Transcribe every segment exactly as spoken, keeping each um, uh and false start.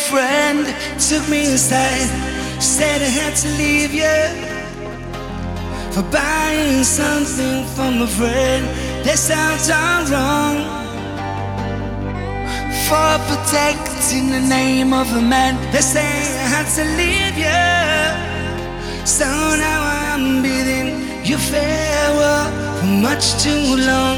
friend took me aside, said I had to leave you for buying something from a friend. That sounds all wrong, for protecting the name of a man. They say I had to leave you, so now I'm bidding you farewell for much too long.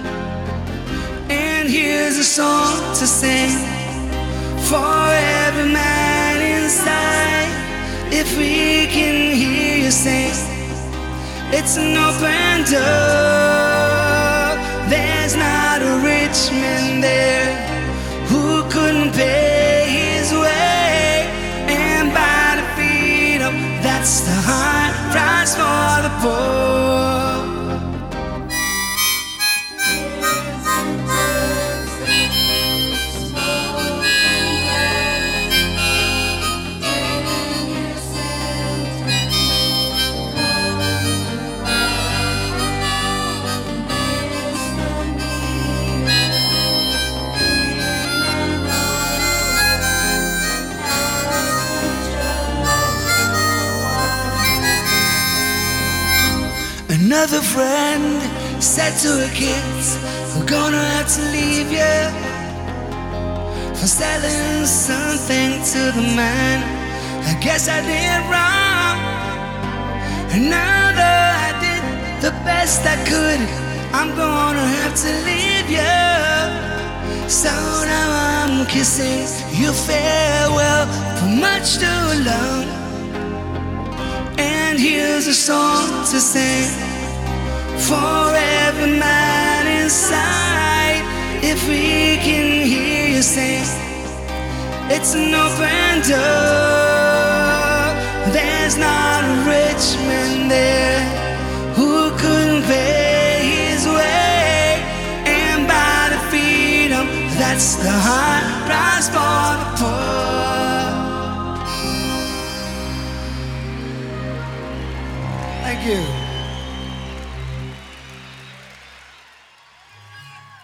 And here's a song to sing for every man inside. If we can hear you sing, it's an open door. There's not a rich man there who couldn't pay his way and buy the freedom. That's the high price for the poor. Another friend said to her kids, we're gonna have to leave you for selling something to the man. I guess I did wrong, and now that I did the best I could, I'm gonna have to leave you. So now I'm kissing you farewell for much too long. And here's a song to sing for every man inside. If we can hear you sing, it's an open door. There's not a rich man there who couldn't pay his way and buy the freedom. That's the high price for